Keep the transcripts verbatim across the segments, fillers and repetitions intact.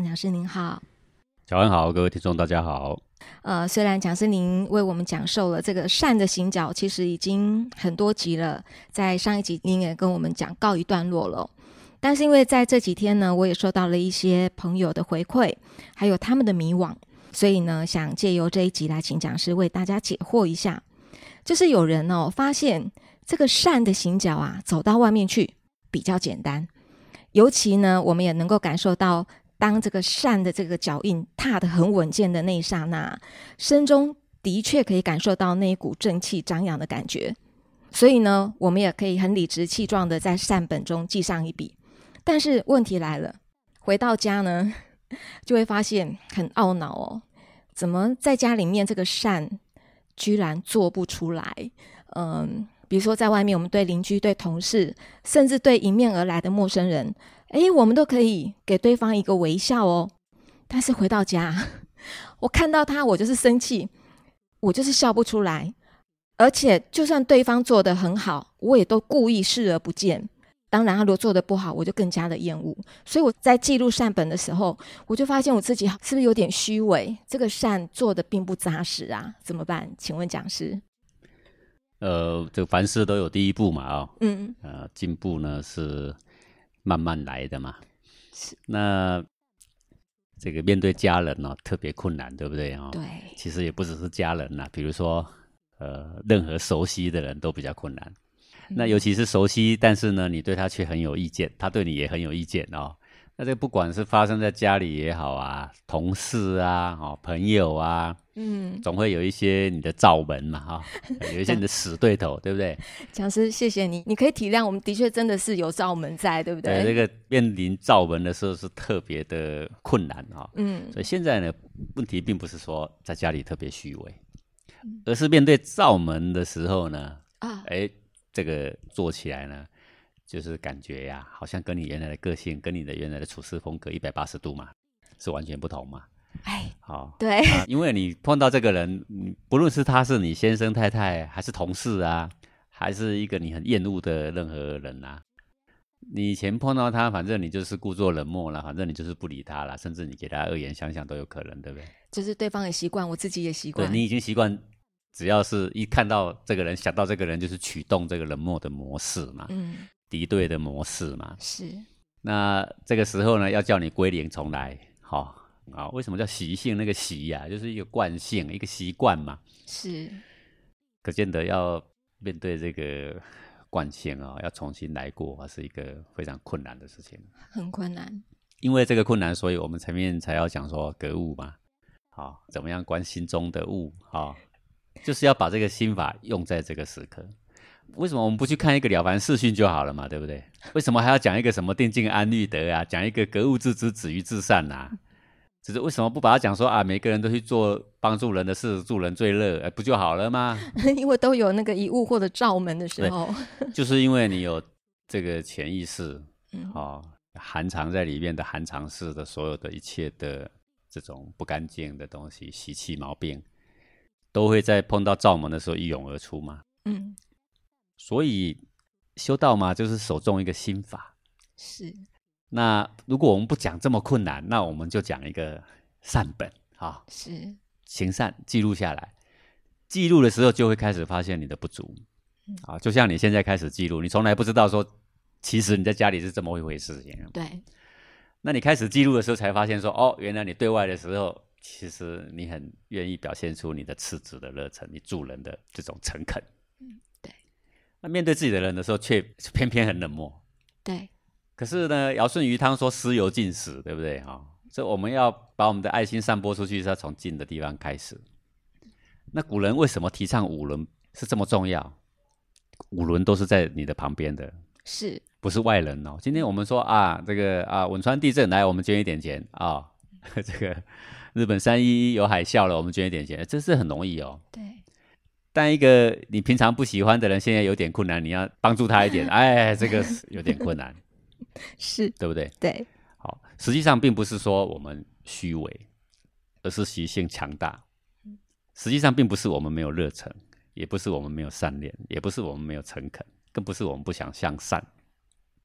长讲师您好。 早安好，各位听众大家好。 呃，虽然讲师您为我们讲授了这个善的行脚，其实已经很多集了，在上一集您也跟我们讲告一段落了，但是因为在这几天呢，我也收到了一些朋友的回馈，还有他们的迷惘，所以呢，想借由这一集来请讲师为大家解惑一下。就是有人哦发现这个善的行脚啊，走到外面去比较简单，尤其呢，我们也能够感受到，当这个善的这个脚印踏得很稳健的那一刹那，身中的确可以感受到那一股正气张扬的感觉。所以呢，我们也可以很理直气壮的在善本中记上一笔。但是问题来了，回到家呢，就会发现很懊恼哦，怎么在家里面这个善居然做不出来？嗯，比如说在外面，我们对邻居、对同事，甚至对迎面而来的陌生人，诶，我们都可以给对方一个微笑哦。但是回到家，我看到他，我就是生气，我就是笑不出来。而且就算对方做得很好，我也都故意视而不见。当然他如果做得不好，我就更加的厌恶。所以我在记录善本的时候，我就发现我自己是不是有点虚伪，这个善做得并不扎实啊，怎么办？请问讲师。 呃，这个凡事都有第一步嘛，哦， 嗯， 呃，进步呢是慢慢来的嘛。那这个面对家人呢、哦，特别困难，对不对啊、哦？ 对， 其实也不只是家人啦，比如说呃，任何熟悉的人都比较困难。那尤其是熟悉，但是呢，你对他却很有意见，他对你也很有意见哦。那这不管是发生在家里也好啊，同事啊，哦，朋友啊，嗯，总会有一些你的罩门嘛，哈、哦，有一些你的死对头，对不对？ 讲师，谢谢你，你可以体谅，我们的确真的是有罩门在，对不对？ 对，这个面临罩门的时候是特别的困难哈、哦。嗯，所以现在呢，问题并不是说在家里特别虚伪，而是面对罩门的时候呢，啊，哎。这个做起来呢，就是感觉呀、啊，好像跟你原来的个性，跟你的原来的处事风格一百八十度嘛，是完全不同嘛。 哎， 好、哦， 对、 啊，因为你碰到这个人，不论是他是你先生太太，还是同事啊，还是一个你很厌恶的任何人啊，你以前碰到他，反正你就是故作冷漠了，反正你就是不理他了，甚至你给他恶言相向都有可能，对不对？ 就是对方也习惯，我自己也习惯， 对，你已经习惯。只要是一看到这个人，想到这个人，就是启动这个冷漠的模式嘛，嗯，敌对的模式嘛， 是。 那这个时候呢，要叫你归零重来，好、哦、啊？为什么叫习性？那个习呀、啊，就是一个惯性，一个习惯嘛， 是。 可见得要面对这个惯性啊、哦，要重新来过，是一个非常困难的事情， 很困难。 因为这个困难，所以我们前面才要讲说格物嘛，好、哦，怎么样观心中的物，好、哦。就是要把这个心法用在这个时刻。为什么我们不去看一个了凡四训就好了嘛？对不对？为什么还要讲一个什么定静安虑德啊？讲一个格物致知，止于至善啊？只是为什么不把它讲说啊？每个人都去做帮助人的事，助人最乐，不就好了吗？ 因为都有那个一物或者罩门的时候， 就是因为你有这个潜意识，嗯，哦，含藏在里面的含藏式的所有的一切的这种不干净的东西、习气毛病。都会在碰到罩门的时候一涌而出嘛，嗯，所以修道嘛，就是首重一个心法。 是。 那如果我们不讲这么困难，那我们就讲一个善本啊， 是行善记录下来，记录的时候就会开始发现你的不足，嗯，啊，就像你现在开始记录，你从来不知道说，其实你在家里是这么一回事情， 对。 那你开始记录的时候，才发现说，哦，原来你对外的时候。其实你很愿意表现出你的赤子的热忱，你助人的这种诚恳。嗯，对。那面对自己的人的时候，却偏偏很冷漠。 对。 可是呢，尧舜禹汤说思由近始，对不对啊、哦？所以我们要把我们的爱心散播出去，是要从近的地方开始。那古人为什么提倡五伦是这么重要？五伦都是在你的旁边的， 是不是外人哦？今天我们说啊，这个啊，汶川地震，来，我们捐一点钱啊、哦。这个日本三一一有海啸了，我们捐一点钱，这是很容易哦。 对。 但一个你平常不喜欢的人，现在有点困难，你要帮助他一点，哎，这个有点困难， 是， 对不对？ 对。 好，实际上并不是说我们虚伪，而是习性强大。实际上并不是我们没有热忱，也不是我们没有善念，也不是我们没有诚恳，更不是我们不想向善，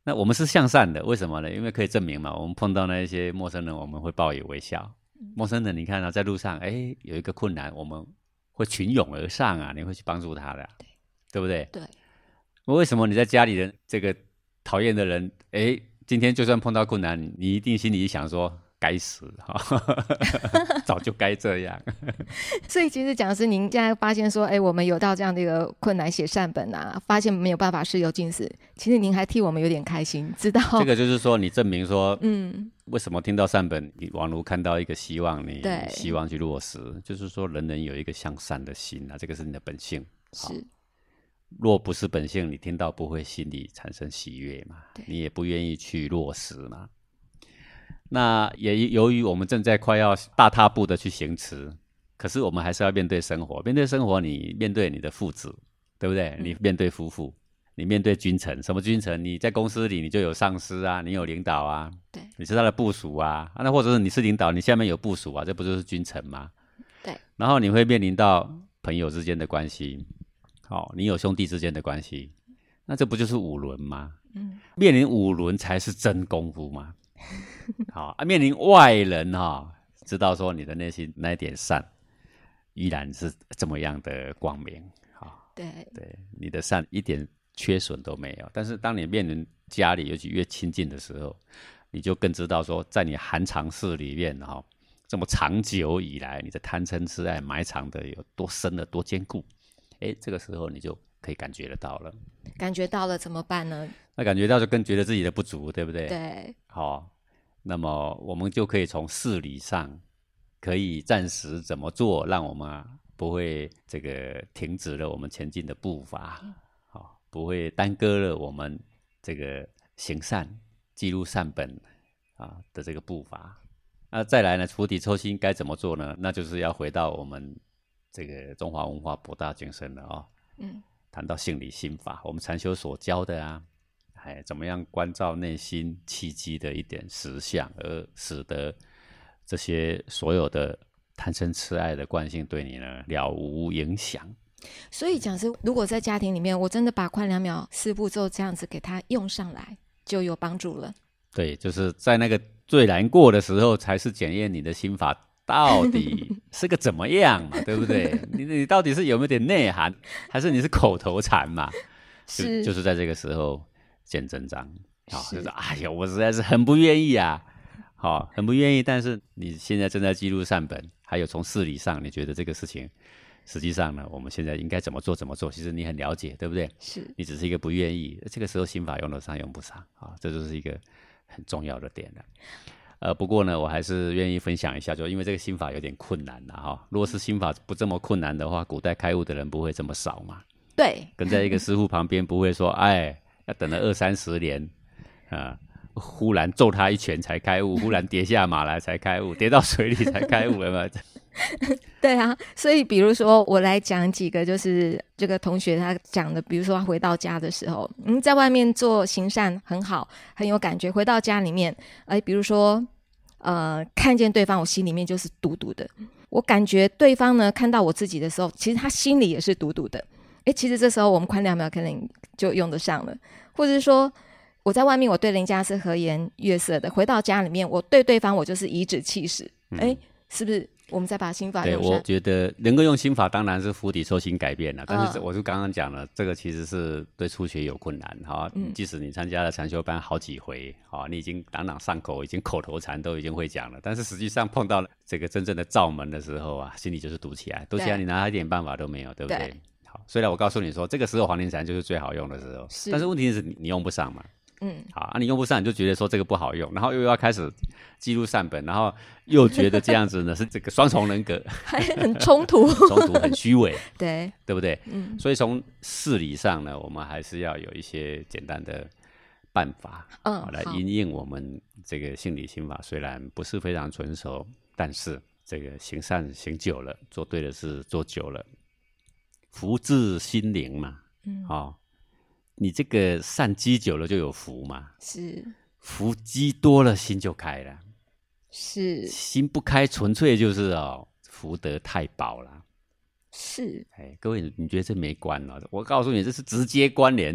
那我们是向善的，为什么呢？因为可以证明嘛，我们碰到那一些陌生人，我们会报以微笑。陌生人，你看啊，在路上，哎，有一个困难，我们会群涌而上啊，你会去帮助他的、啊，对，对不对？ 对。 为什么你在家里人这个讨厌的人，哎，今天就算碰到困难，你一定心里想说，该死早就该这样。 所以其实讲的是您现在发现说，哎，我们有到这样的一个困难写善本啊，发现没有办法事有尽死，其实您还替我们有点开心，知道这个就是说你证明说，嗯，为什么听到善本你宛如看到一个希望，你希望去落实，就是说人人有一个向善的心啊，这个是你的本性。 是， 若不是本性，你听到不会心里产生喜悦嘛，你也不愿意去落实嘛。那也由于我们正在快要大踏步的去行持，可是我们还是要面对生活，面对生活，你面对你的父子，对不对？嗯、你面对夫妇，你面对君臣，什么君臣？你在公司里你就有上司啊，你有领导啊，对，你是他的部属啊，啊那或者是你是领导，你下面有部属啊，这不就是君臣吗？对。然后你会面临到朋友之间的关系，好、哦，你有兄弟之间的关系，那这不就是五伦吗？嗯，面临五伦才是真功夫嘛。好啊，面临外人哈、哦，知道说你的内心那一点善，依然是这么样的光明。好、哦，对对，你的善一点缺损都没有。但是当你面临家里，尤其越亲近的时候，你就更知道说，在你寒藏室里面哈、哦，这么长久以来，你的贪嗔痴爱埋藏的有多深的多坚固。哎，这个时候你就可以感觉得到了。 感觉到了怎么办呢？ 那感觉到就更觉得自己的不足，对不对？ 对。 好、哦，那么我们就可以从事理上，可以暂时怎么做，让我们、啊、不会这个停止了我们前进的步伐，好、哦，不会耽搁了我们这个行善、记录善本啊的这个步伐。那再来呢，菩提抽心该怎么做呢？那就是要回到我们这个中华文化博大精深了哦。嗯，谈到性理心法，我们禅修所教的啊。哎，怎么样关照内心契机的一点实相，而使得这些所有的贪嗔痴爱的惯性对你呢了无影响。 所以讲是，如果在家庭里面，我真的把宽两秒四步骤这样子给它用上来，就有帮助了。 对，就是在那个最难过的时候，才是检验你的心法到底是个怎么样嘛，对不对？你你到底是有没有点内涵，还是你是口头禅嘛？是，就, 就是在这个时候见真章，好、哦，就是哎呀，我实在是很不愿意啊，好、哦，很不愿意。但是你现在正在记录善本，还有从事理上，你觉得这个事情，实际上呢，我们现在应该怎么做怎么做？其实你很了解，对不对？是，你只是一个不愿意。这个时候心法用得上用不上啊、哦，这就是一个很重要的点了。呃，不过呢，我还是愿意分享一下，就因为这个心法有点困难了哈、哦。如果是心法不这么困难的话，古代开悟的人不会这么少嘛。对，跟在一个师父旁边，不会说，哎，要等了二三十年，啊、呃，忽然揍他一拳才开悟，忽然跌下马来才开悟，跌到水里才开悟，有没有？ 对啊，所以比如说我来讲几个，就是这个同学他讲的，比如说他回到家的时候，嗯，在外面做行善很好，很有感觉，回到家里面，哎，比如说呃，看见对方，我心里面就是堵堵的，我感觉对方呢看到我自己的时候，其实他心里也是堵堵的。哎，其实这时候我们宽两秒可能就用得上了，或者是说我在外面我对人家是和颜悦色的，回到家里面我对对方我就是颐指气使，哎、嗯，是不是我们再把心法用上？ 对，我觉得能够用心法当然是菩提抽心改变了，但是我就刚刚讲了，这个其实是对初学有困难哈、嗯。即使你参加了禅修班好几回，哈，你已经朗朗上口，已经口头禅都已经会讲了，但是实际上碰到了这个真正的罩门的时候啊，心里就是堵起来，堵起来你拿一点办法都没有，对不对？对，虽然我告诉你说，这个时候黄庭禅就是最好用的时候，是，但是问题是你用不上嘛。嗯，好啊，你用不上，你就觉得说这个不好用，然后又要开始记录善本，然后又觉得这样子呢是这个双重人格， 还很冲突， 冲突很虚伪， 对， 对不对？嗯，所以从事理上呢，我们还是要有一些简单的办法，嗯，来因应我们这个性理心法，虽然不是非常纯熟，但是这个行善行久了，做对的事做久了。福至心灵嘛，嗯，哦，你这个善积久了就有福嘛，是，福积多了心就开了，是，心不开纯粹就是哦福德太薄了，是，哎，各位你觉得这没关哦？我告诉你这是直接关联的、啊，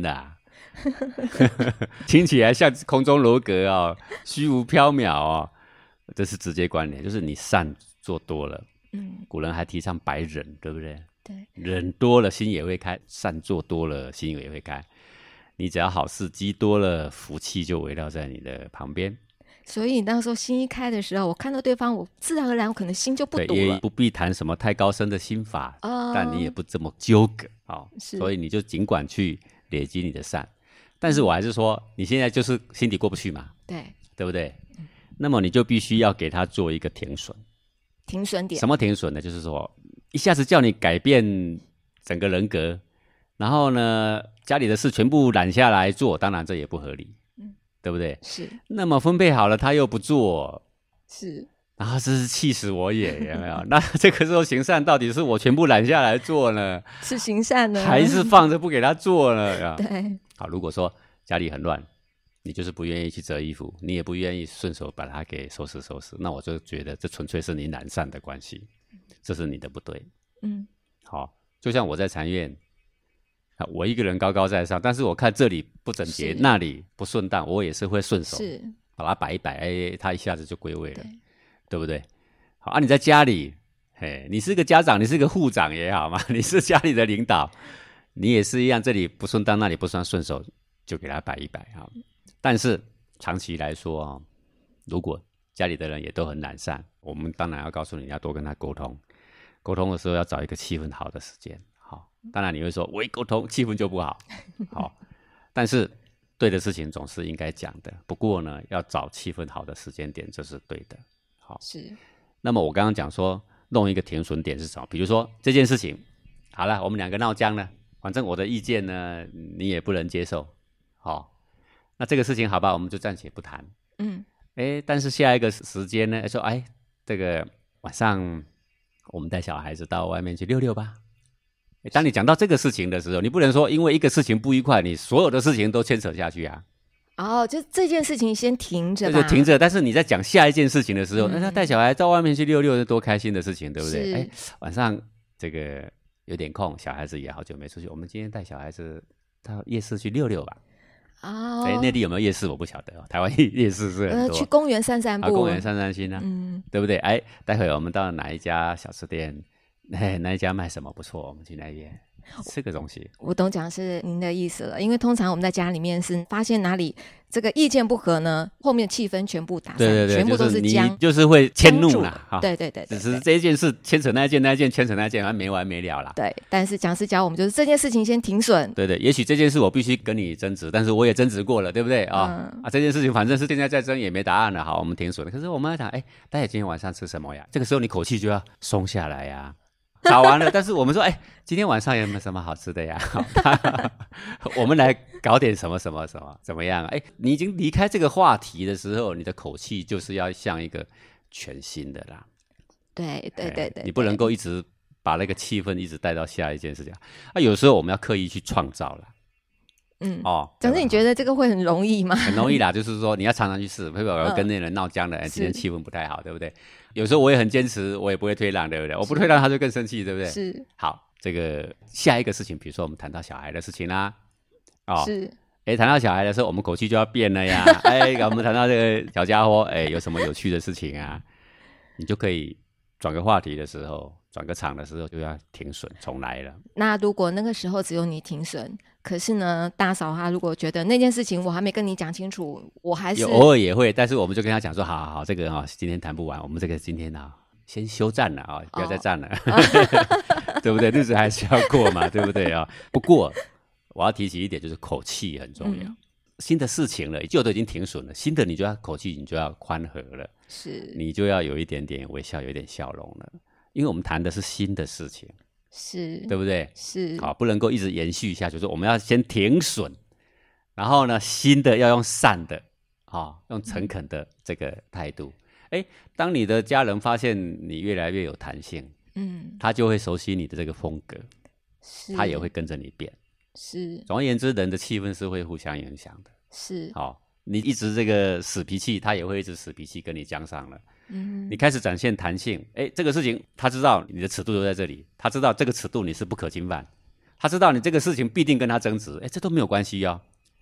听起来像空中楼阁哦，虚无缥缈哦，这是直接关联，就是你善做多了。嗯，古人还提倡百忍，对不对？ 对， 忍多了心也会开，善做多了心也会开。你只要好事积多了，福气就围绕在你的旁边。 所以那时候心一开的时候，我看到对方，我自然而然我可能心就不堵了。 对，也不必谈什么太高深的心法， 哦、 但你也不这么纠葛、哦、所以你就尽管去累积你的善。但是我还是说，你现在就是心底过不去嘛， 对， 对不对？嗯、那么你就必须要给他做一个停损。 停损点。 什么停损呢？就是说，一下子叫你改变整个人格，然后呢，家里的事全部揽下来做，当然这也不合理。对不对？ 是。 那么分配好了，他又不做， 是。 然后真是气死我也，有没有？那这个时候行善到底是我全部揽下来做呢， 是行善呢， 还是放着不给他做呢？ 对。 好，如果说家里很乱，你就是不愿意去折衣服，你也不愿意顺手把它给收拾收拾，那我就觉得这纯粹是你懒散的关系，这是你的不对。嗯。好，就像我在禅院。我一个人高高在上，但是我看这里不整洁，那里不顺当，我也是会顺手把它摆一摆，哎，它一下子就归位了， 对, 对不对？好啊，你在家里，嘿，你是个家长，你是个护长也好嘛，你是家里的领导，你也是一样，这里不顺当，那里不算顺手，就给它摆一摆啊。但是长期来说啊，如果家里的人也都很懒散，我们当然要告诉你，要多跟他沟通，沟通的时候要找一个气氛好的时间。当然你会说我一沟通气氛就不好，好，但是对的事情总是应该讲的，不过呢要找气氛好的时间点，这是对的。好， 是。 那么我刚刚讲说弄一个停损点是什么？比如说这件事情好了，我们两个闹僵了，反正我的意见呢你也不能接受，好，那这个事情好吧，我们就暂且不谈。嗯，哎，但是下一个时间呢说哎，这个晚上我们带小孩子到外面去溜溜吧。当你讲到这个事情的时候，你不能说因为一个事情不愉快，你所有的事情都牵扯下去啊。 哦，就这件事情先停着吧， 就停着。但是你在讲下一件事情的时候，嗯、那他带小孩到外面去溜溜是多开心的事情，对不对？哎，晚上这个有点空，小孩子也好久没出去，我们今天带小孩子到夜市去溜溜吧。哦，哎，内地有没有夜市我不晓得哦，台湾夜市是很多。 呃，去公园散散步， 啊，公园散散心啊，嗯，对不对？哎，待会我们到哪一家小吃店？嘿，那一家卖什么不错，我们去那边吃个东西。 我懂讲是您的意思了，因为通常我们在家里面是发现哪里这个意见不合呢，后面气氛全部打散，对对对，全部都是僵， 就是你就是会迁怒啦。 对对 对, 对, 对, 对， 只是这一件事牵扯那一件，那一件牵扯那一件，还没完没了啦。 对，但是讲师教我们就是这件事情先停损。 对对，也许这件事我必须跟你争执，但是我也争执过了，对不对啊？嗯、啊，这件事情反正是现在在争也没答案了，好，我们停损了。可是我们要讲，哎，大家今天晚上吃什么呀？这个时候你口气就要松下来呀。吵完了，但是我们说，哎，今天晚上有没有什么好吃的呀？我们来搞点什么什么什么，怎么样？哎，你已经离开这个话题的时候，你的口气就是要像一个全新的啦。 对对对 对, 对， 你不能够一直把那个气氛一直带到下一件事情。啊，有时候我们要刻意去创造啦。 嗯，哦，总之你觉得这个会很容易吗？ 很容易啦，就是说你要常常去试，会不会我跟那人闹僵了、嗯？今天气氛不太好，对不对？有时候我也很坚持，我也不会退让，对不对？我不退让，他就更生气，对不对？ 是。 好，这个下一个事情，比如说我们谈到小孩的事情啦， 哦，是。 哎，谈到小孩的时候，我们口气就要变了呀。哎，我们谈到这个小家伙，哎，有什么有趣的事情啊？你就可以转个话题的时候，转个场的时候，就要停损，重来了。 那如果那个时候只有你停损，可是呢，大嫂她如果觉得那件事情我还没跟你讲清楚，我还是偶尔也会，但是我们就跟他讲说，好好好，这个啊、哦，今天谈不完，我们这个今天啊，先休战了啊、哦，不要再战了，哦、对不对？日子还是要过嘛，对不对啊、哦？不过我要提起一点，就是口气很重要。嗯、新的事情了，旧的已经停损了，新的你就要口气，你就要宽和了， 是， 你就要有一点点微笑，有一点笑容了，因为我们谈的是新的事情。 是， 对不对？ 是， 好，不能够一直延续下去，就是我们要先停损，然后呢，新的要用善的，啊、哦，用诚恳的这个态度。哎，当你的家人发现你越来越有弹性，嗯，他就会熟悉你的这个风格， 是， 他也会跟着你变。 是， 总而言之，人的气氛是会互相影响的。 是， 好、哦，你一直这个死脾气，他也会一直死脾气跟你僵上了。嗯，你开始展现弹性，哎，这个事情他知道你的尺度就在这里，他知道这个尺度你是不可侵犯，他知道你这个事情必定跟他争执，哎，这都没有关系哦。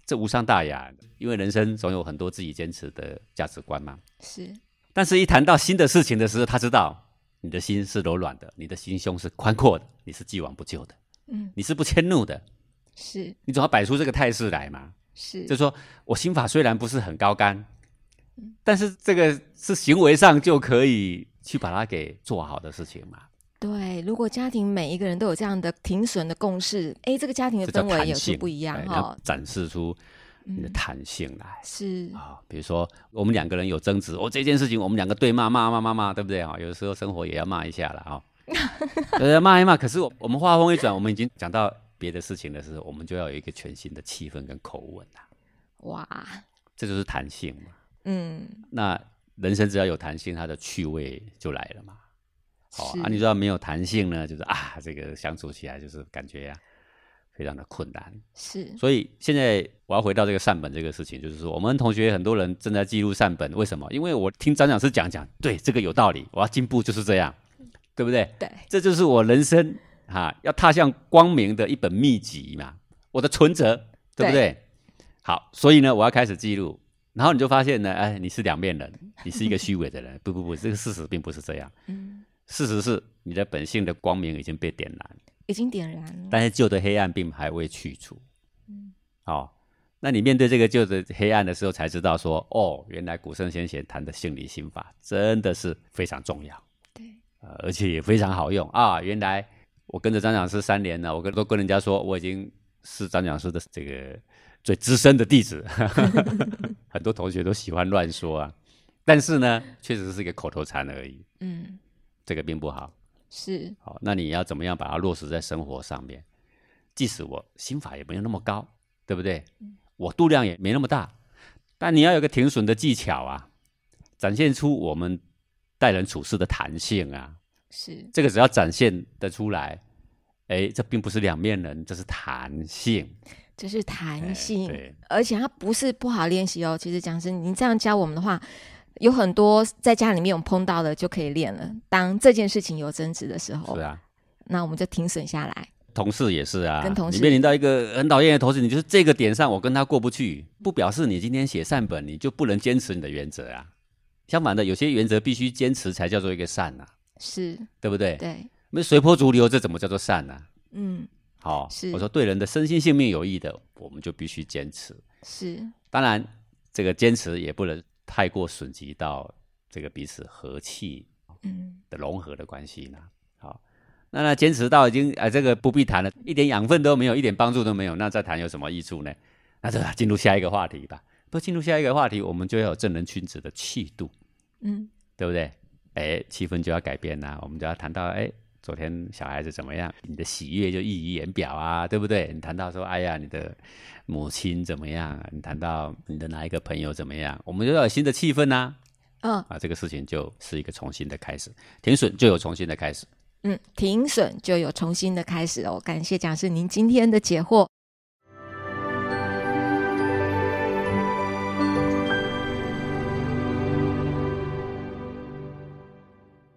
这无伤大雅，因为人生总有很多自己坚持的价值观嘛。 是， 但是一谈到新的事情的时候，他知道你的心是柔软的，你的心胸是宽阔的，你是既往不咎的，嗯，你是不迁怒的， 是， 你总要摆出这个态势来嘛。 是， 就是说我心法虽然不是很高竿，但是这个是行为上就可以去把它给做好的事情嘛。 对，如果家庭每一个人都有这样的停损的共识，哎，这个家庭的氛围也就不一样哈。 你要展示出你的弹性来， 嗯、是啊、哦，比如说我们两个人有争执，哦，这件事情我们两个对骂骂骂骂骂，对不对啊？有的时候生活也要骂一下了啊，呃，骂一骂。可是我我们话锋一转，我们已经讲到别的事情的时候，我们就要有一个全新的气氛跟口吻啦。 哇， 这就是弹性嘛。 嗯， 那人生只要有弹性，它的趣味就来了嘛。好、哦、啊，你知道没有弹性呢，就是啊，这个相处起来就是感觉啊非常的困难。 是， 所以现在我要回到这个善本这个事情，就是说我们同学很多人正在记录善本，为什么？因为我听张讲师讲讲，对这个有道理，我要进步就是这样，对不对？ 对， 这就是我人生哈、啊、要踏向光明的一本秘籍嘛，我的存折，对不对？对，好，所以呢，我要开始记录。然后你就发现呢，哎，你是两面人，你是一个虚伪的人。不不不，这个事实并不是这样。嗯，事实是你的本性的光明已经被点燃， 已经点燃了， 但是旧的黑暗并还未去除。嗯，好、哦，那你面对这个旧的黑暗的时候，才知道说，哦，原来古圣先贤谈的性理心法真的是非常重要。 对， 呃，而且也非常好用啊。原来我跟着张讲师三年了，我跟都跟人家说，我已经是张讲师的这个最资深的弟子。很多同学都喜欢乱说啊，但是呢，确实是一个口头禅而已。嗯，这个并不好。 是， 好，那你要怎么样把它落实在生活上面？即使我心法也没有那么高，对不对？嗯、我度量也没那么大，但你要有个停损的技巧啊，展现出我们待人处事的弹性啊。 是， 这个只要展现得出来，哎，这并不是两面人，这是弹性。 这是弹性， 对， 而且它不是不好练习哦。其实讲师，您这样教我们的话，有很多在家里面有碰到的就可以练了。当这件事情有争执的时候， 是啊， 那我们就停损下来。 同事也是啊， 跟同事你面临到一个很讨厌的同事，你就是这个点上我跟他过不去，不表示你今天写善本你就不能坚持你的原则啊。相反的，有些原则必须坚持才叫做一个善啊， 是， 对不对？ 对， 那随波逐流，这怎么叫做善啊？ 嗯。 好、哦， 是， 我说对人的身心性命有益的，我们就必须坚持。 是， 当然，这个坚持也不能太过损及到这个彼此和气的融合的关系呢。好、嗯，那那坚持到已经啊，这个不必谈了，一点养分都没有，一点帮助都没有，那再谈有什么益处呢？那就进入下一个话题吧。不进入下一个话题，我们就要有正人君子的气度，嗯，对不对？哎，气氛就要改变啦，我们就要谈到哎。昨天小孩子怎么样？你的喜悦就溢于言表啊，对不对？你谈到说，哎呀，你的母亲怎么样？你谈到你的哪一个朋友怎么样？我们就要有新的气氛啊，嗯、啊，这个事情就是一个重新的开始，停损就有重新的开始。 嗯，停损就有重新的开始哦。感谢讲师您今天的解惑。